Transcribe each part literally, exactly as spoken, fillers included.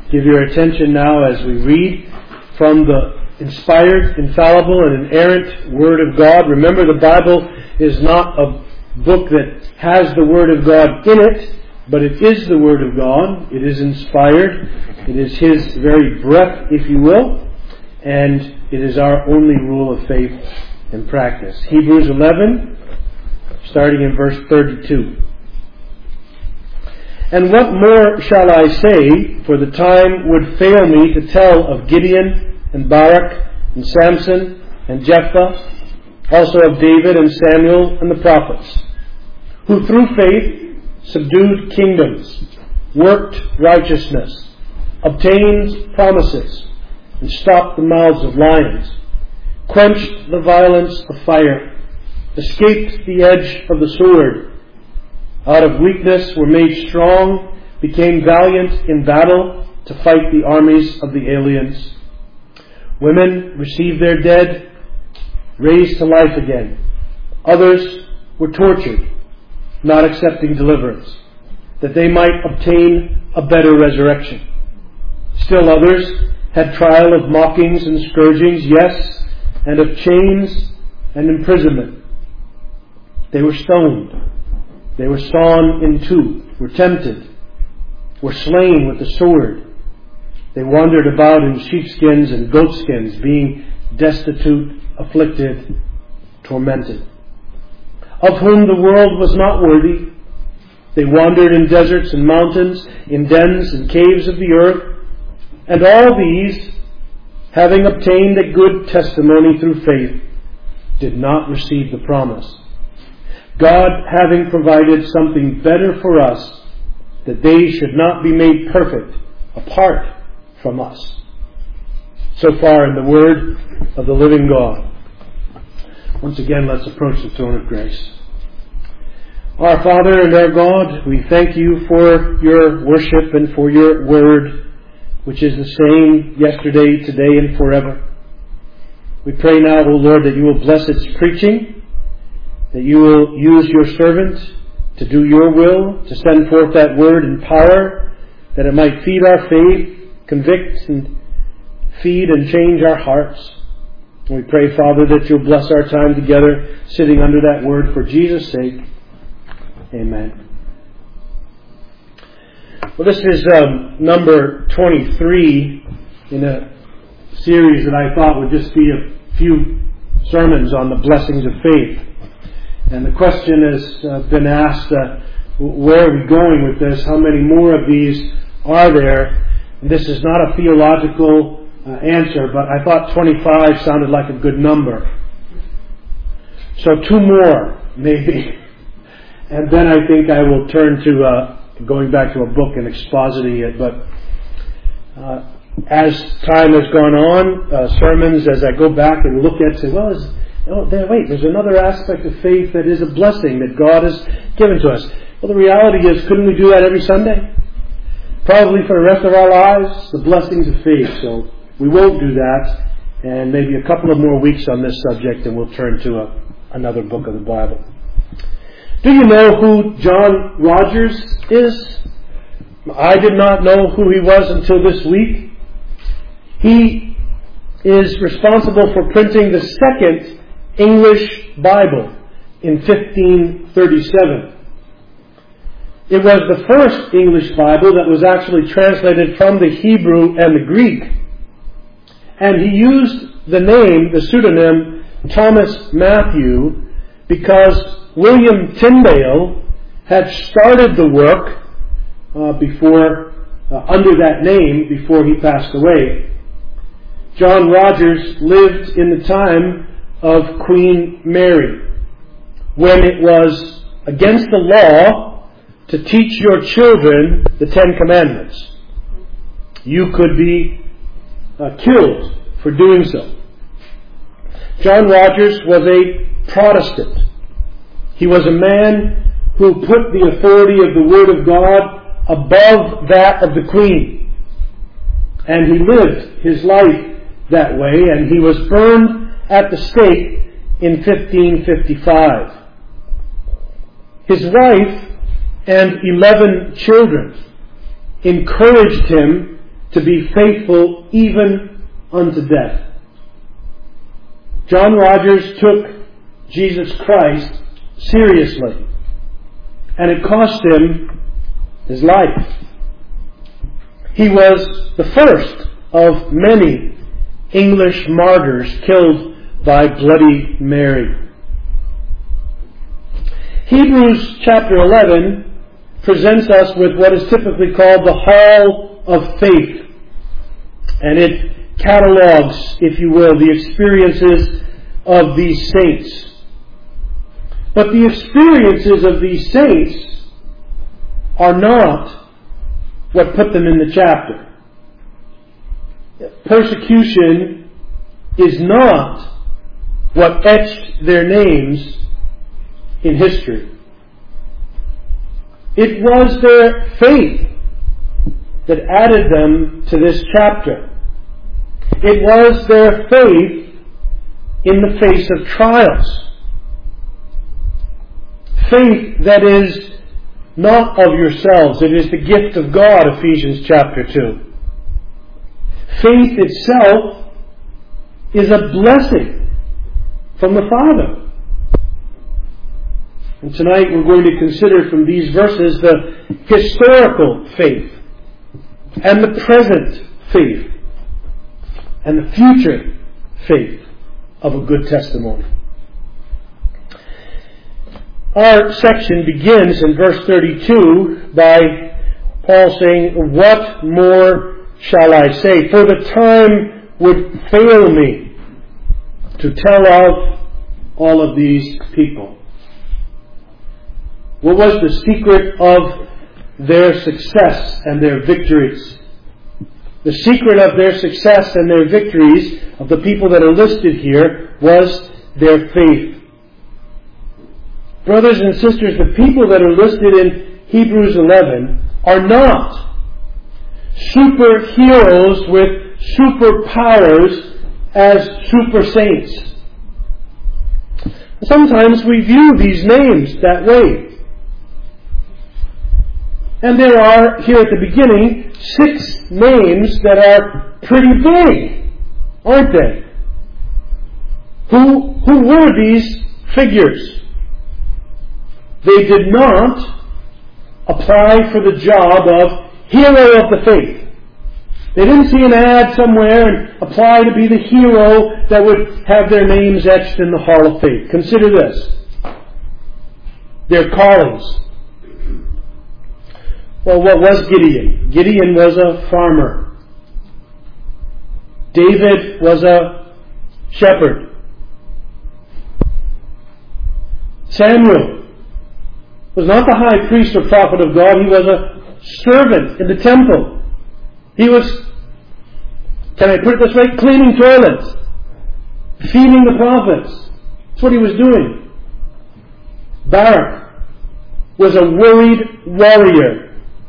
give your attention now as we read from the inspired, infallible, and inerrant Word of God. Remember, the Bible is not a book that has the Word of God in it, but it is the Word of God. It is inspired. It is His very breath, if you will, and it is our only rule of faith and practice. Hebrews eleven, starting in verse thirty-two. And what more shall I say, for the time would fail me to tell of Gideon and Barak and Samson and Jephthah, also of David and Samuel and the prophets, who through faith subdued kingdoms, worked righteousness, obtained promises, and stopped the mouths of lions, quenched the violence of fire, escaped the edge of the sword, out of weakness were made strong, became valiant in battle to fight the armies of the aliens. Women received their dead, raised to life again. Others were tortured, not accepting deliverance, that they might obtain a better resurrection. Still others had trial of mockings and scourgings, yes, and of chains and imprisonment. They were stoned. They were sawn in two, were tempted, were slain with the sword. They wandered about in sheepskins and goatskins, being destitute, afflicted, tormented. Of whom the world was not worthy. They wandered in deserts and mountains, in dens and caves of the earth. And all these, having obtained a good testimony through faith, did not receive the promise. God having provided something better for us, that they should not be made perfect apart from us. So far in the Word of the living God. Once again, let's approach the throne of grace. Our Father and our God, we thank you for your worship and for your Word, which is the same yesterday, today, and forever. We pray now, O Lord, that you will bless its preaching, that you will use your servant to do your will, to send forth that word in power, that it might feed our faith, convict and feed and change our hearts. And we pray, Father, that you'll bless our time together, sitting under that word for Jesus' sake. Amen. Well, this is um, number twenty-three in a series that I thought would just be a few sermons on the blessings of faith. And the question has uh, been asked, uh, where are we going with this? How many more of these are there? And this is not a theological uh, answer, but I thought twenty-five sounded like a good number. So two more, maybe. And then I think I will turn to uh, going back to a book and expositing it. But uh, as time has gone on, uh, sermons, as I go back and look at, say, well, is Oh, there, wait, there's another aspect of faith that is a blessing that God has given to us. Well, the reality is, couldn't we do that every Sunday? Probably for the rest of our lives, the blessings of faith. So we won't do that. And maybe a couple of more weeks on this subject and we'll turn to a, another book of the Bible. Do you know who John Rogers is? I did not know who he was until this week. He is responsible for printing the second English Bible in fifteen thirty-seven. It was the first English Bible that was actually translated from the Hebrew and the Greek. And he used the name, the pseudonym, Thomas Matthew, because William Tyndale had started the work uh, before, uh, under that name before he passed away. John Rogers lived in the time of Queen Mary, when it was against the law to teach your children the Ten Commandments. You could be uh, killed for doing so. John Rogers was a Protestant. He was a man who put the authority of the Word of God above that of the Queen. And he lived his life that way, and he was burned at the stake in fifteen fifty-five. His wife and eleven children encouraged him to be faithful even unto death. John Rogers took Jesus Christ seriously, and it cost him his life. He was the first of many English martyrs killed by Bloody Mary. Hebrews chapter eleven presents us with what is typically called the Hall of Faith. And it catalogs, if you will, the experiences of these saints. But the experiences of these saints are not what put them in the chapter. Persecution is not what etched their names in history. It was their faith that added them to this chapter. It was their faith in the face of trials. Faith that is not of yourselves. It is the gift of God, Ephesians chapter two. Faith itself is a blessing from the Father. And tonight we're going to consider from these verses the historical faith and the present faith and the future faith of a good testimony. Our section begins in verse thirty-two by Paul saying, "What more shall I say? For the time would fail me to tell of all of these people." What was the secret of their success and their victories? The secret of their success and their victories of the people that are listed here was their faith. Brothers and sisters, the people that are listed in Hebrews eleven are not superheroes with superpowers as super saints. Sometimes we view these names that way. And there are, here at the beginning, six names that are pretty big, aren't they? Who, who were these figures? They did not apply for the job of hero of the faith. They didn't see an ad somewhere and apply to be the hero that would have their names etched in the Hall of Faith. Consider this. Their callings. Well, what was Gideon? Gideon was a farmer. David was a shepherd. Samuel was not the high priest or prophet of God. He was a servant in the temple. He was, can I put it this way, cleaning toilets, feeding the prophets. That's what he was doing. Barak was a worried warrior.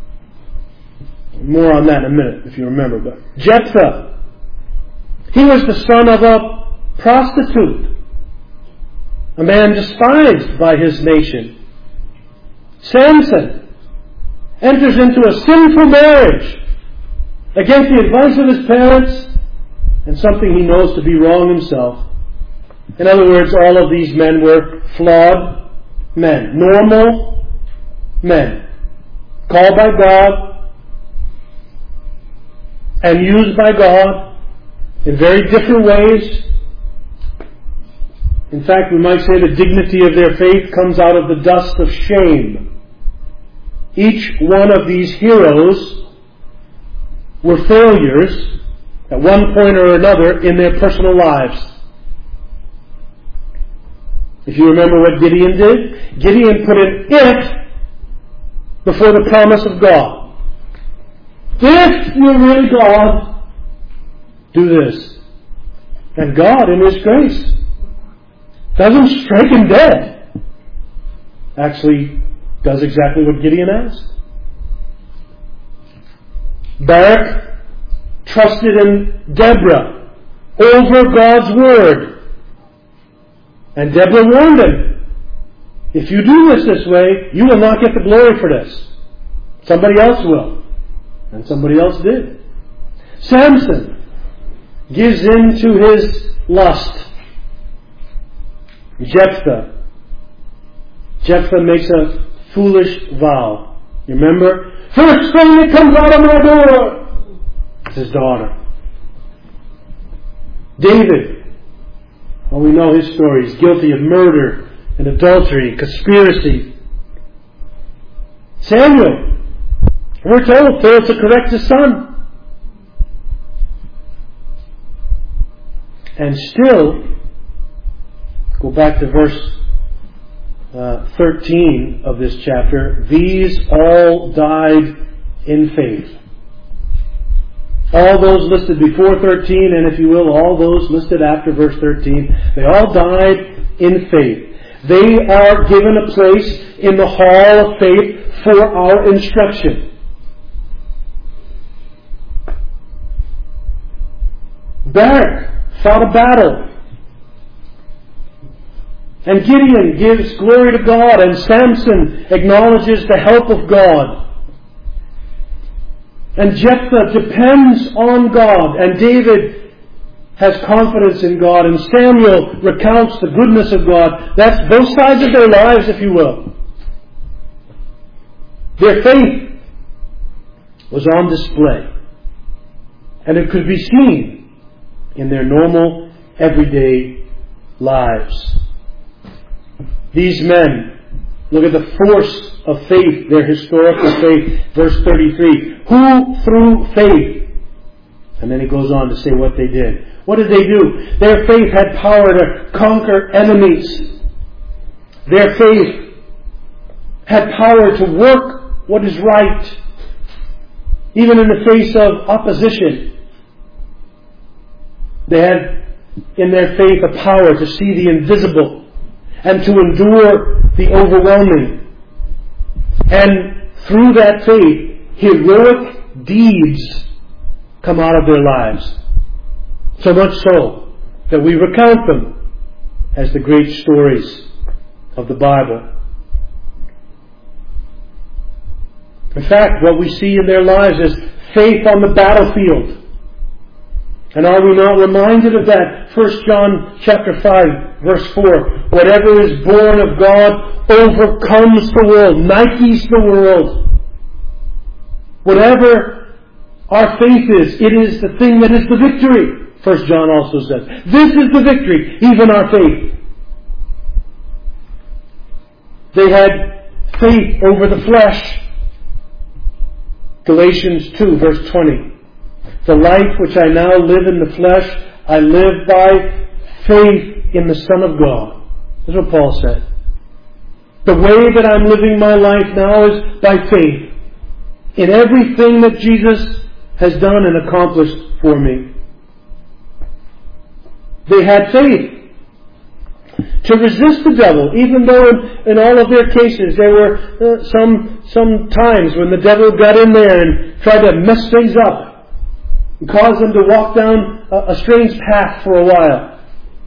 More on that in a minute, if you remember. But Jephthah, he was the son of a prostitute, a man despised by his nation. Samson enters into a sinful marriage against the advice of his parents and something he knows to be wrong himself. In other words, all of these men were flawed men, normal men, called by God and used by God in very different ways. In fact, we might say the dignity of their faith comes out of the dust of shame. Each one of these heroes were failures at one point or another in their personal lives. If you remember what Gideon did, Gideon put an if before the promise of God. If you're really God, do this. And God, in His grace, doesn't strike him dead. Actually, does exactly what Gideon asked. Barak trusted in Deborah over God's word. And Deborah warned him, if you do this this way, you will not get the glory for this. Somebody else will. And somebody else did. Samson gives in to his lust. Jephthah. Jephthah makes a foolish vow. You remember? First thing that comes out of my door is his daughter. David. Well, we know his story. He's guilty of murder and adultery, conspiracy. Samuel, we're told, failed to correct his son. And still, go back to verse uh, thirteen of this chapter, these all died in faith. All those listed before thirteen, and if you will, all those listed after verse thirteen, they all died in faith. They are given a place in the hall of faith for our instruction. Barak fought a battle. And Gideon gives glory to God, and Samson acknowledges the help of God. And Jephthah depends on God, and David has confidence in God, and Samuel recounts the goodness of God. That's both sides of their lives, if you will. Their faith was on display, and it could be seen in their normal, everyday lives. These men, look at the force of faith, their historical faith. Verse thirty-three, who through faith, and then he goes on to say what they did. What did they do? Their faith had power to conquer enemies. Their faith had power to work what is right, even in the face of opposition. They had in their faith a power to see the invisible and to endure the overwhelming. And through that faith, heroic deeds come out of their lives. So much so that we recount them as the great stories of the Bible. In fact, what we see in their lives is faith on the battlefield. And are we not reminded of that? First John chapter five, verse four. Whatever is born of God overcomes the world, Nikes the world. Whatever our faith is, it is the thing that is the victory. First John also says, this is the victory, even our faith. They had faith over the flesh. Galatians two, verse twenty. The life which I now live in the flesh, I live by faith in the Son of God. That's what Paul said. The way that I'm living my life now is by faith in everything that Jesus has done and accomplished for me. They had faith to resist the devil, even though in, in all of their cases there were uh, some some times when the devil got in there and tried to mess things up and cause them to walk down a, a strange path for a while.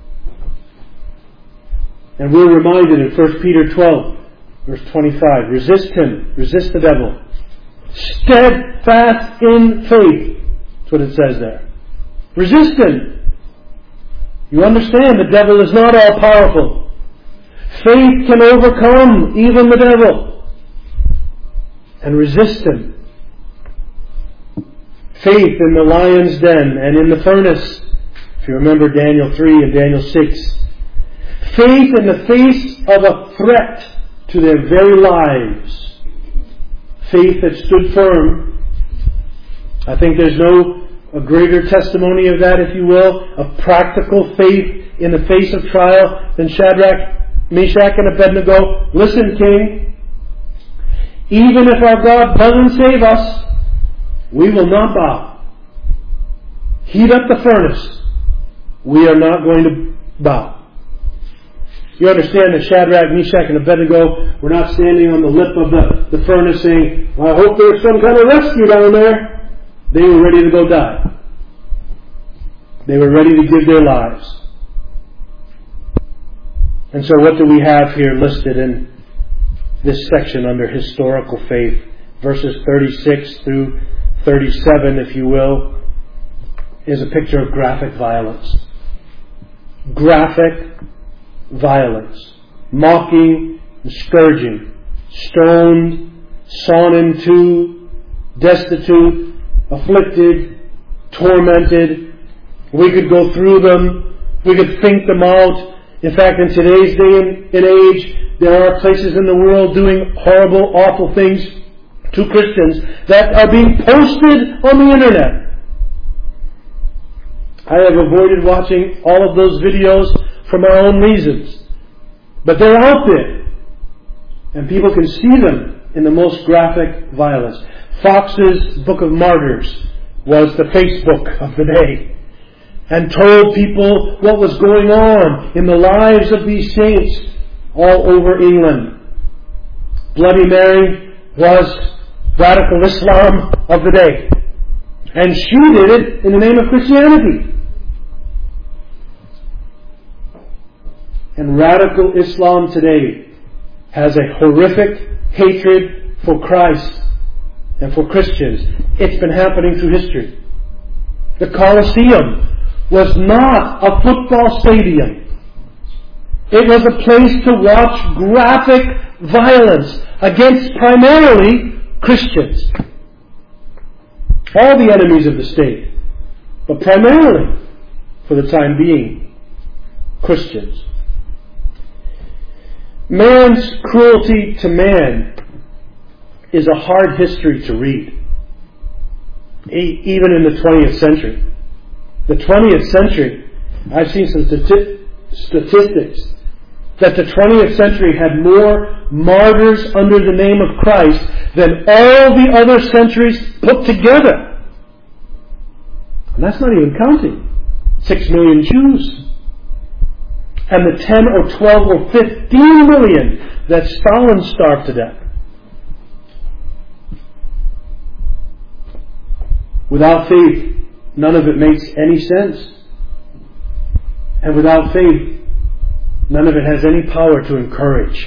And we're reminded in First Peter twelve, verse twenty-five, resist him, resist the devil, steadfast in faith. That's what it says there. Resist him. You understand the devil is not all powerful. Faith can overcome even the devil and resist him. Faith in the lion's den and in the furnace. If you remember Daniel three and Daniel six. Faith in the face of a threat to their very lives. Faith that stood firm. I think there's no a greater testimony of that, if you will, of practical faith in the face of trial than Shadrach, Meshach, and Abednego. Listen, King, even if our God doesn't save us, we will not bow. Heat up the furnace. We are not going to bow. You understand that Shadrach, Meshach, and Abednego were not standing on the lip of the, the furnace saying, well, I hope there's some kind of rescue down there. They were ready to go die. They were ready to give their lives. And so what do we have here listed in this section under historical faith? Verses thirty-six through thirty-seven, if you will. is a picture of graphic violence. Graphic violence. Mocking and scourging. Stoned, sawn in two, destitute, afflicted, tormented. We could go through them. We could think them out. In fact, in today's day and age, there are places in the world doing horrible, awful things to Christians that are being posted on the internet. I have avoided watching all of those videos for my own reasons. But they're out there. And people can see them in the most graphic violence. Fox's Book of Martyrs was the Facebook of the day, and told people what was going on in the lives of these saints all over England. Bloody Mary was radical Islam of the day. And she did it in the name of Christianity. And radical Islam today has a horrific hatred for Christ and for Christians. It's been happening through history. The Colosseum was not a football stadium. It was a place to watch graphic violence against primarily Christians. All the enemies of the state, but primarily, for the time being, Christians. Man's cruelty to man is a hard history to read, even in the twentieth century. The twentieth century, I've seen some stati- statistics that the twentieth century had more martyrs under the name of Christ than all the other centuries put together. And that's not even counting six million Jews. And the ten or twelve or fifteen million that Stalin starved to death. Without faith, none of it makes any sense. And without faith, none of it has any power to encourage.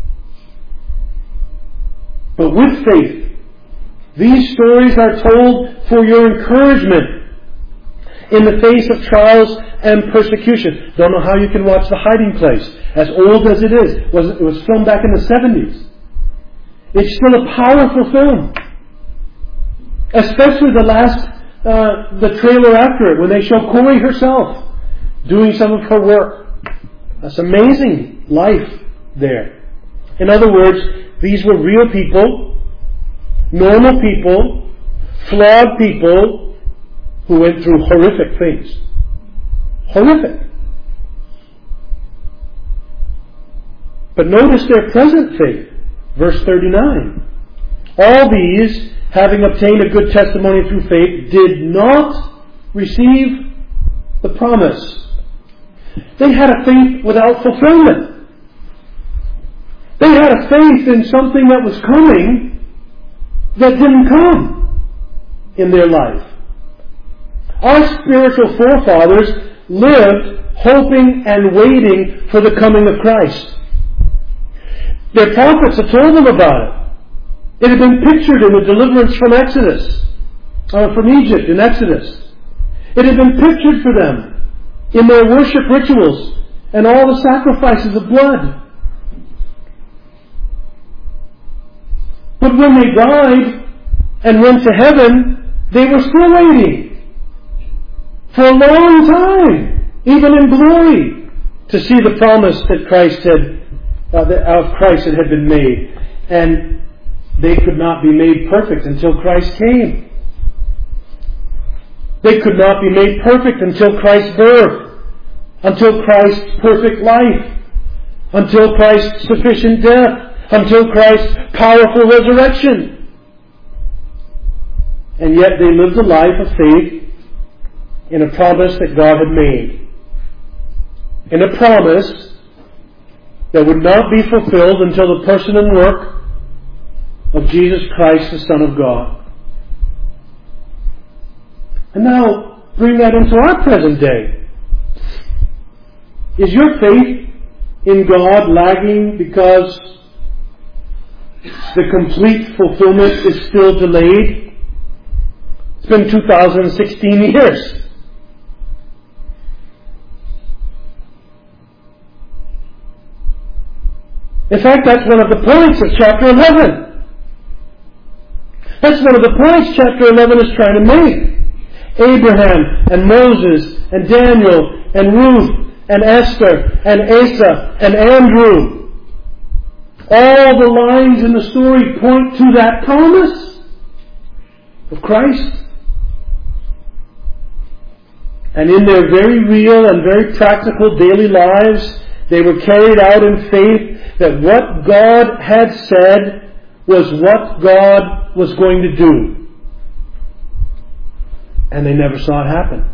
But with faith, these stories are told for your encouragement in the face of trials and persecution. Don't know how you can watch The Hiding Place, as old as it is. It was, it was filmed back in the seventies. It's still a powerful film. Especially the last, uh, the trailer after it, when they show Corrie herself doing some of her work. That's amazing life there. In other words, these were real people, normal people, flawed people who went through horrific things. Horrific. But notice their present faith. Verse thirty-nine. All these, having obtained a good testimony through faith, did not receive the promise. They had a faith without fulfillment. They had a faith in something that was coming that didn't come in their life. Our spiritual forefathers lived hoping and waiting for the coming of Christ. Their prophets had told them about it. It had been pictured in the deliverance from Exodus, or from Egypt in Exodus. It had been pictured for them in their worship rituals and all the sacrifices of blood. But when they died and went to heaven, they were still waiting for a long time, even in glory, to see the promise that Christ had, uh, that of Christ that had been made. And they could not be made perfect until Christ came. They could not be made perfect until Christ's birth, until Christ's perfect life, until Christ's sufficient death, until Christ's powerful resurrection. And yet they lived a life of faith in a promise that God had made. In a promise that would not be fulfilled until the person and work of Jesus Christ, the Son of God. And now, bring that into our present day. Is your faith in God lagging because the complete fulfillment is still delayed? It's been two thousand sixteen years In fact, that's one of the points of chapter eleven. That's one of the points chapter eleven is trying to make. Abraham and Moses and Daniel and Ruth and Esther and Asa and Andrew. All the lines in the story point to that promise of Christ. And in their very real and very practical daily lives, they were carried out in faith that what God had said was what God was going to do. And they never saw it happen.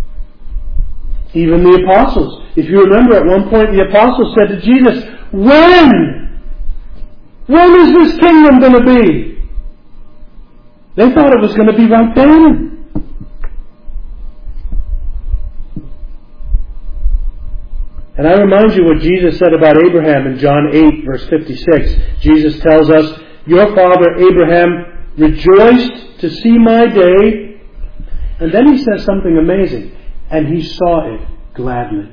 Even the apostles. If you remember, at one point the apostles said to Jesus, When? When is this kingdom going to be? They thought it was going to be right then. And I remind you what Jesus said about Abraham in John eight, verse fifty-six. Jesus tells us, Your father Abraham rejoiced to see my day. And then he says something amazing. And he saw it gladly.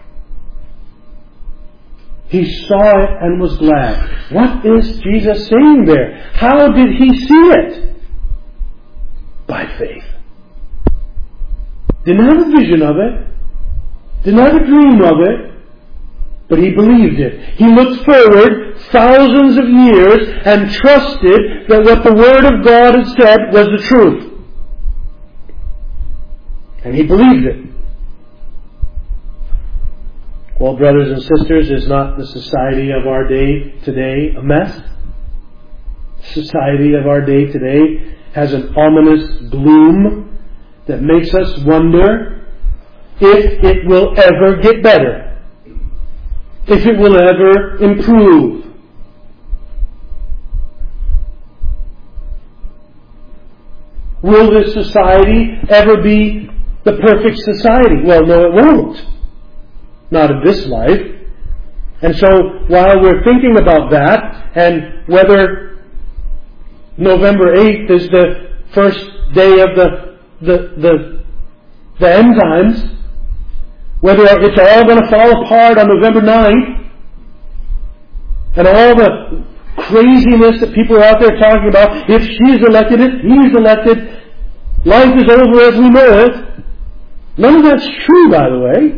He saw it and was glad. What is Jesus saying there? How did he see it? By faith. Didn't have a vision of it. Didn't have a dream of it. But he believed it. He looked forward thousands of years and trusted that what the Word of God had said was the truth. And he believed it. Well, brothers and sisters, is not the society of our day today a mess? The society of our day today has an ominous gloom that makes us wonder if it will ever get better. If it will ever improve. Will this society ever be the perfect society? Well, no, it won't. Not in this life. And so, while we're thinking about that, and whether November eighth is the first day of the the the, the end times, whether it's all going to fall apart on November ninth, and all the craziness that people are out there talking about, if she's elected, if he's elected, life is over as we know it. None of that's true, by the way.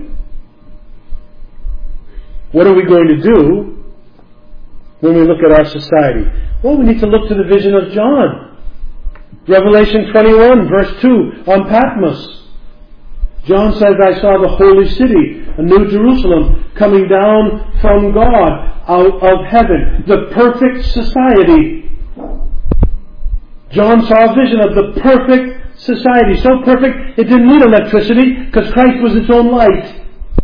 What are we going to do when we look at our society? Well, we need to look to the vision of John. Revelation twenty-one, verse two, on Patmos. John says, I saw the holy city, a new Jerusalem, coming down from God out of heaven. The perfect society. John saw a vision of the perfect society. So perfect, it didn't need electricity because Christ was its own light.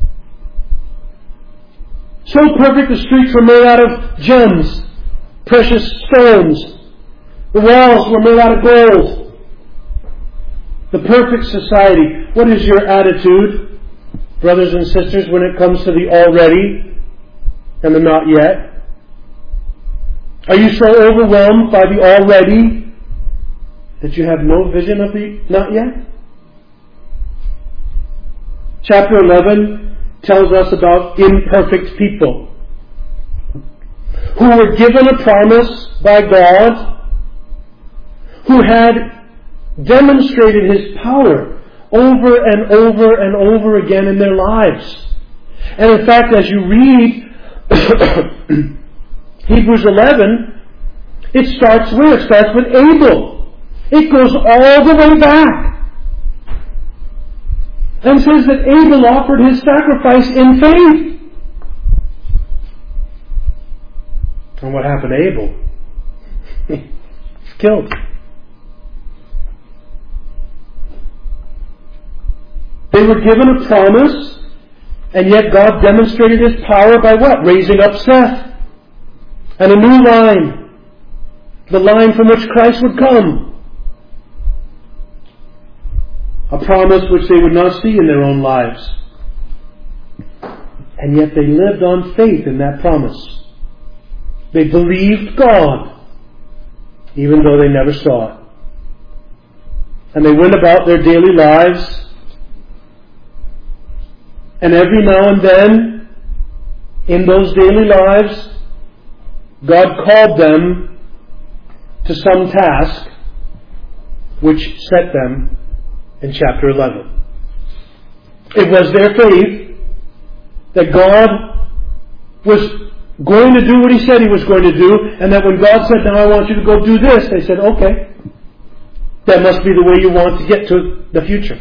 So perfect, the streets were made out of gems, precious stones. The walls were made out of gold. The perfect society. What is your attitude, brothers and sisters, when it comes to the already and the not yet? Are you so overwhelmed by the already that you have no vision of the not yet? Chapter eleven tells us about imperfect people who were given a promise by God, who had demonstrated His power over and over and over again in their lives. And in fact, as you read Hebrews eleven, it starts where? It starts with Abel. It goes all the way back. And says that Abel offered his sacrifice in faith. And what happened to Abel? He's killed. They were given a promise, and yet God demonstrated His power by what? Raising up Seth. And a new line. The line from which Christ would come. A promise which they would not see in their own lives. And yet they lived on faith in that promise. They believed God, even though they never saw it. And they went about their daily lives. And every now and then, in those daily lives, God called them to some task which set them in chapter eleven. It was their faith that God was going to do what He said He was going to do, and that when God said, now I want you to go do this, they said, okay, that must be the way you want to get to the future.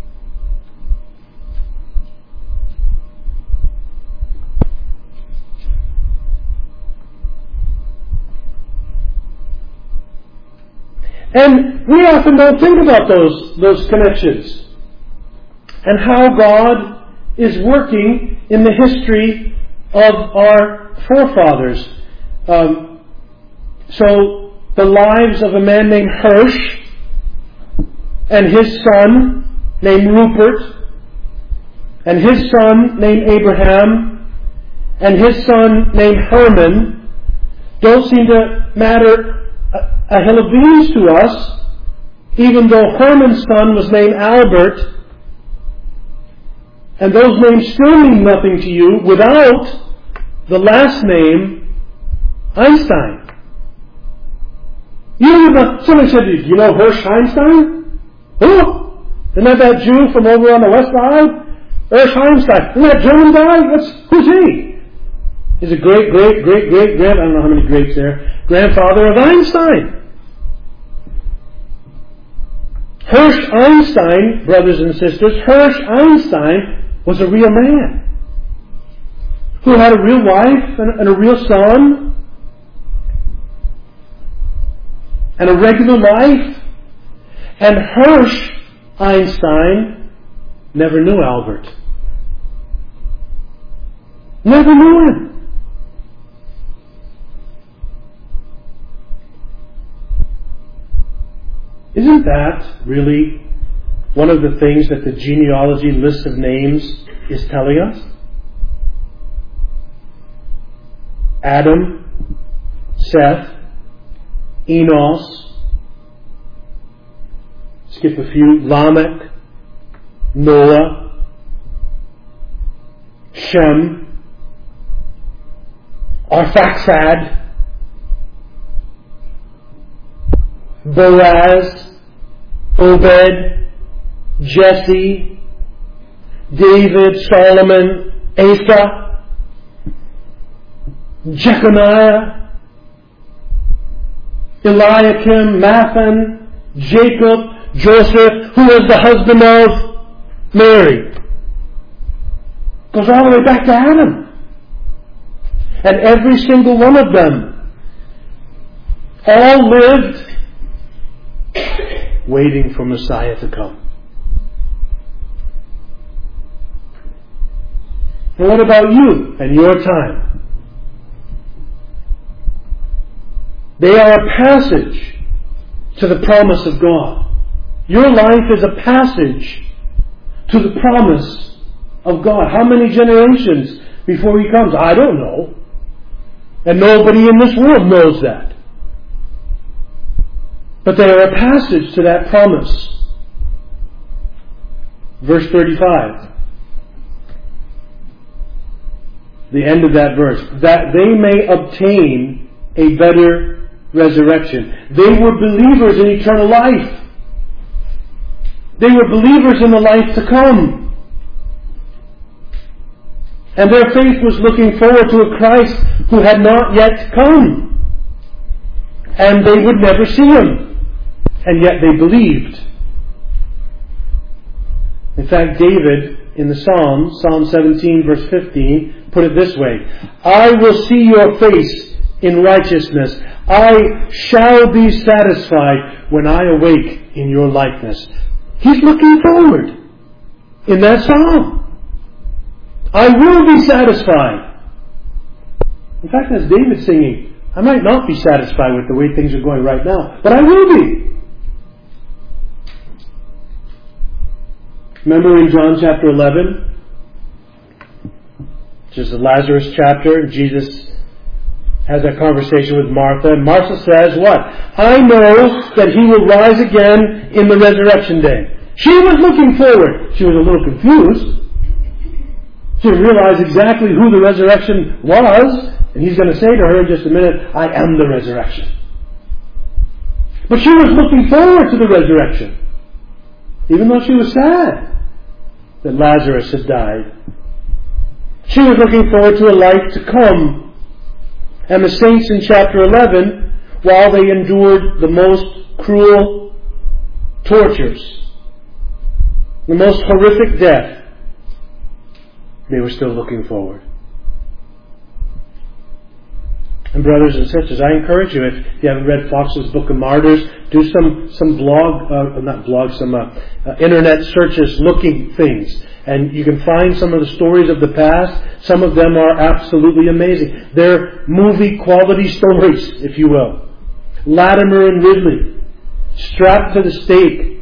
And we often don't think about those, those connections and how God is working in the history of our forefathers. Um, so the lives of a man named Hirsch and his son named Rupert and his son named Abraham and his son named Herman don't seem to matter a hill of beans to us, even though Herman's son was named Albert, and those names still mean nothing to you without the last name Einstein. You know, somebody said to you, do you know Hirsch Einstein? Who? Isn't that that Jew from over on the west side? Hirsch Einstein. Isn't that German guy? That's, who's he? He's a great, great, great, great, grand, I don't know how many greats there, grandfather of Einstein. Hirsch Einstein, brothers and sisters, Hirsch Einstein was a real man who had a real wife and, and a real son and a regular life. And Hirsch Einstein never knew Albert. Never knew him. Isn't that really one of the things that the genealogy list of names is telling us? Adam, Seth, Enos, skip a few, Lamech, Noah, Shem, Arphaxad, Boaz, Obed, Jesse, David, Solomon, Asa, Jeconiah, Eliakim, Mathan, Jacob, Joseph, who was the husband of Mary. Goes all the way back to Adam. And every single one of them all lived waiting for Messiah to come. And what about you and your time? They are a passage to the promise of God. Your life is a passage to the promise of God. How many generations before He comes? I don't know. And nobody in this world knows that. But they are a passage to that promise. Verse thirty-five. The end of that verse. That they may obtain a better resurrection. They were believers in eternal life. They were believers in the life to come. And their faith was looking forward to a Christ who had not yet come. And they would never see Him. And yet they believed. In fact, David in the Psalm, Psalm seventeen verse fifteen, put it this way: I will see your face in righteousness. I shall be satisfied when I awake in your likeness. He's looking forward in that Psalm. I will be satisfied. In fact, as David's singing, I might not be satisfied with the way things are going right now, but I will be. Remember in John chapter eleven, which is the Lazarus chapter, Jesus has a conversation with Martha, and Martha says, what? I know that He will rise again in the resurrection day. She was looking forward. She was a little confused. She didn't realize exactly who the resurrection was. And He's going to say to her in just a minute, I am the resurrection. But she was looking forward to the resurrection, even though she was sad that Lazarus had died. She was looking forward to a life to come. And the saints in chapter eleven, while they endured the most cruel tortures, the most horrific death, they were still looking forward. And brothers and sisters, I encourage you, if you haven't read Fox's Book of Martyrs, do some some blog, uh, not blog, some uh, uh, internet searches looking things. And you can find some of the stories of the past. Some of them are absolutely amazing. They're movie quality stories, if you will. Latimer and Ridley, strapped to the stake.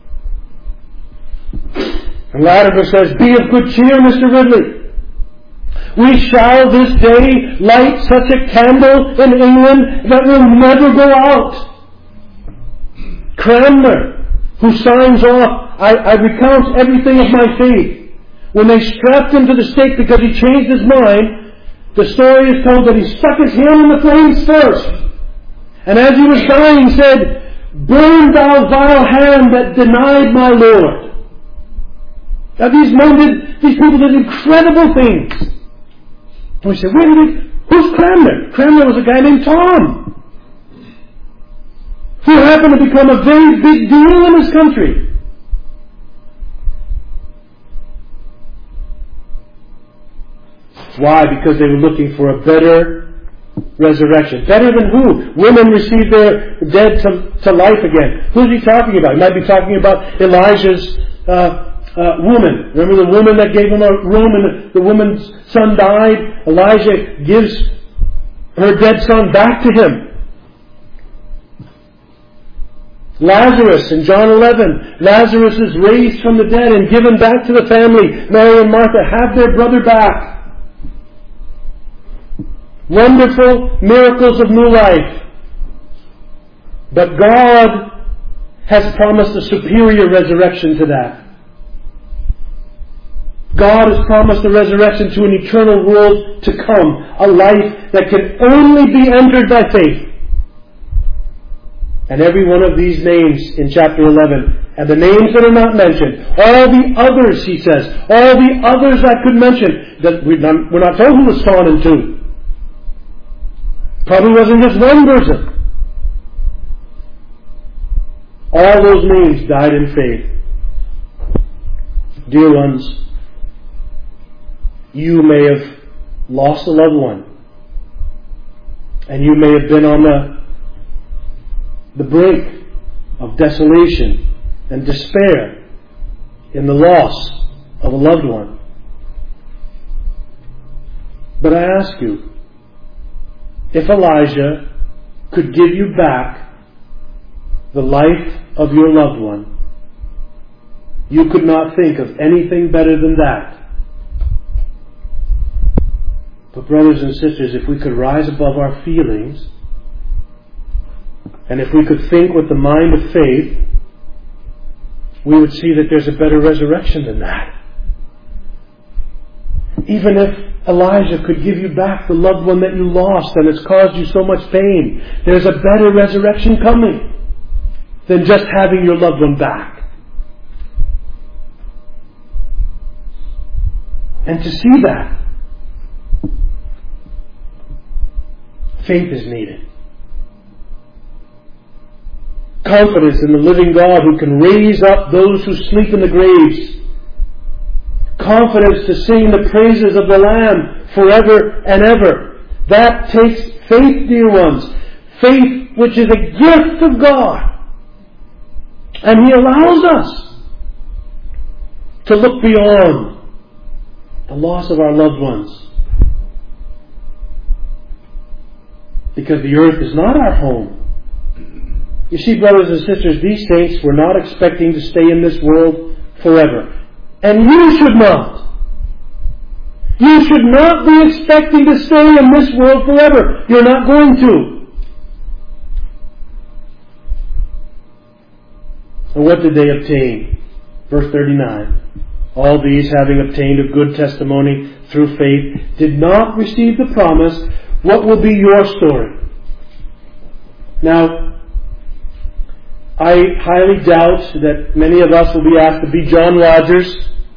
And Latimer says, be of good cheer, Mister Ridley. We shall this day light such a candle in England that will never go out. Cranmer, who signs off, I, I recount everything of my faith. When they strapped him to the stake because he changed his mind, the story is told that he stuck his hand in the flames first. And as he was dying said, burn thou vile hand that denied my Lord. Now these men did, these people did incredible things. And we say, where did he, who's Cranmer? Cranmer was a guy named Tom, who happened to become a very big deal in his country. Why? Because they were looking for a better resurrection. Better than who? Women receive their dead to, to life again. Who's he talking about? He might be talking about Elijah's uh, uh, woman. Remember the woman that gave him a room and the, the woman's son died? Elijah gives her dead son back to him. Lazarus in John eleven. Lazarus is raised from the dead and given back to the family. Mary and Martha have their brother back. Wonderful miracles of new life. But God has promised a superior resurrection to that. God has promised a resurrection to an eternal world to come. A life that can only be entered by faith. And every one of these names in chapter eleven, and the names that are not mentioned, all the others, he says, all the others I could mention, that we're not, we're not told who was sawn in two. Probably wasn't just one person. All those names died in faith. Dear ones, you may have lost a loved one. And you may have been on the, the brink of desolation and despair in the loss of a loved one. But I ask you, if Elijah could give you back the life of your loved one, you could not think of anything better than that. But brothers and sisters, if we could rise above our feelings, and if we could think with the mind of faith, we would see that there's a better resurrection than that. Even if Elijah could give you back the loved one that you lost and it's caused you so much pain, there's a better resurrection coming than just having your loved one back. And to see that, faith is needed. Confidence in the living God who can raise up those who sleep in the graves. Confidence to sing the praises of the Lamb forever and ever. That takes faith, dear ones. Faith which is a gift of God. And He allows us to look beyond the loss of our loved ones. Because the earth is not our home. You see, brothers and sisters, these saints were not expecting to stay in this world forever. And you should not. You should not be expecting to stay in this world forever. You're not going to. And what did they obtain? Verse thirty-nine. All these, having obtained a good testimony through faith, did not receive the promise, What will be your story? Now, I highly doubt that many of us will be asked to be John Rogers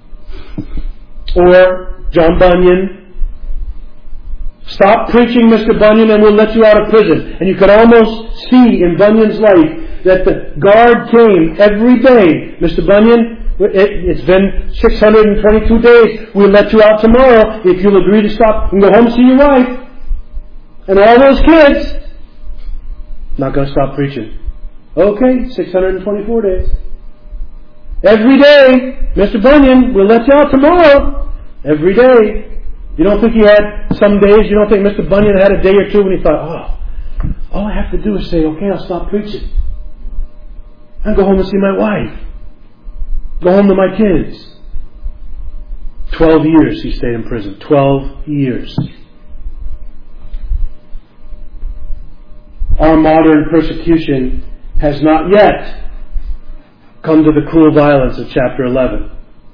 or John Bunyan. Stop preaching, Mister Bunyan, and we'll let you out of prison. And you could almost see in Bunyan's life that the guard came every day. Mister Bunyan, it, it's been six hundred twenty-two days. We'll let you out tomorrow if you'll agree to stop and go home and see your wife. And all those kids, not going to stop preaching. Okay, six hundred twenty-four days. Every day, Mister Bunyan, we'll let you out tomorrow. Every day. You don't think he had some days, you don't think Mister Bunyan had a day or two when he thought, oh, all I have to do is say, okay, I'll stop preaching. I'll go home and see my wife. Go home to my kids. Twelve years he stayed in prison. Twelve years. Our modern persecution has not yet come to the cruel violence of chapter eleven.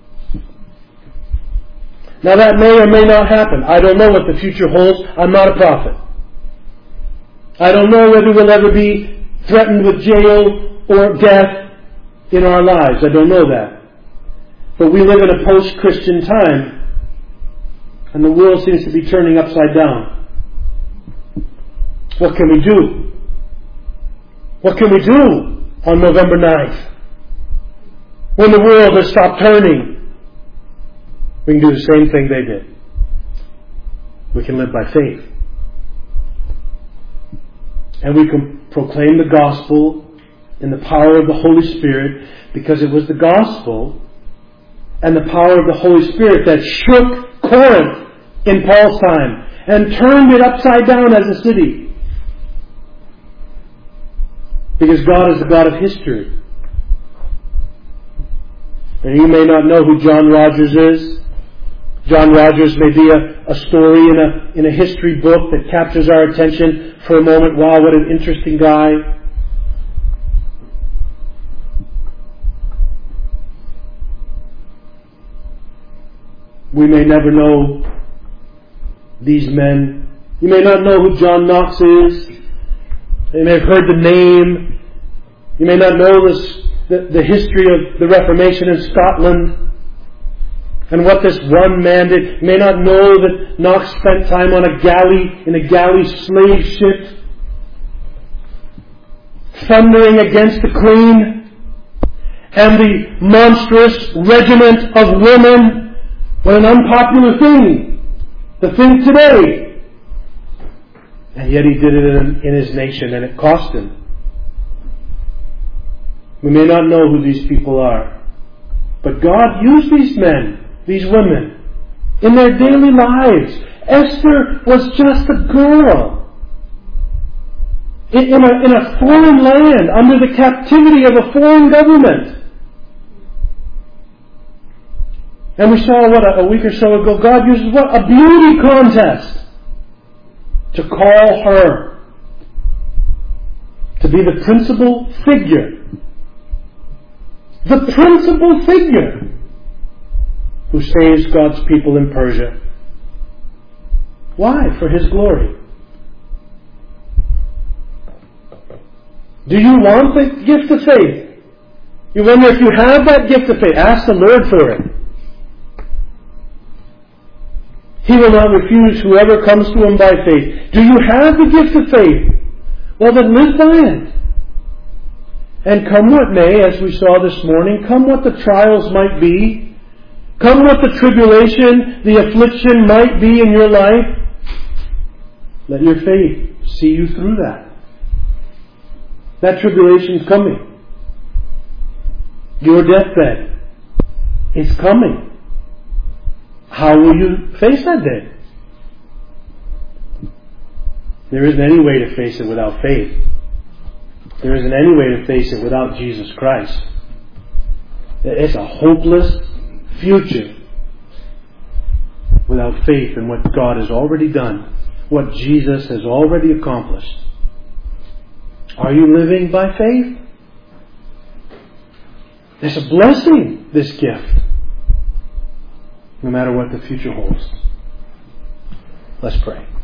Now that may or may not happen. I don't know what the future holds. I'm not a prophet. I don't know whether we'll ever be threatened with jail or death in our lives. I don't know that. But we live in a post-Christian time, and the world seems to be turning upside down. What can we do? What can we do on November ninth? When the world has stopped turning, we can do the same thing they did. We can live by faith. And we can proclaim the gospel in the power of the Holy Spirit, because it was the gospel and the power of the Holy Spirit that shook Corinth in Paul's time and turned it upside down as a city. Because God is the God of history. And you may not know who John Rogers is. John Rogers may be a, a story in a, in a history book that captures our attention for a moment. Wow, what an interesting guy. We may never know these men. You may not know who John Knox is. You may have heard the name. You may not know this, the, the history of the Reformation in Scotland and what this one man did. You may not know that Knox spent time on a galley, in a galley slave ship, thundering against the Queen and the monstrous regiment of women. What an unpopular thing to think today. And yet he did it in, in his nation, and it cost him. We may not know who these people are, but God used these men, these women, in their daily lives. Esther was just a girl in, in, a, in a foreign land, under the captivity of a foreign government. And we saw, what, a, a week or so ago, God uses what? A beauty contest to call her to be the principal figure. The principal figure who saves God's people in Persia. Why? For His glory. Do you want the gift of faith? You wonder if you have that gift of faith. Ask the Lord for it. He will not refuse whoever comes to Him by faith. Do you have the gift of faith? Well, then live by it. And come what may, as we saw this morning, come what the trials might be, come what the tribulation, the affliction might be in your life, let your faith see you through that. That tribulation is coming. Your deathbed is coming. How will you face that day? There isn't any way to face it without faith. There isn't any way to face it without Jesus Christ. It's a hopeless future without faith in what God has already done, what Jesus has already accomplished. Are you living by faith? It's a blessing, this gift, no matter what the future holds. Let's pray.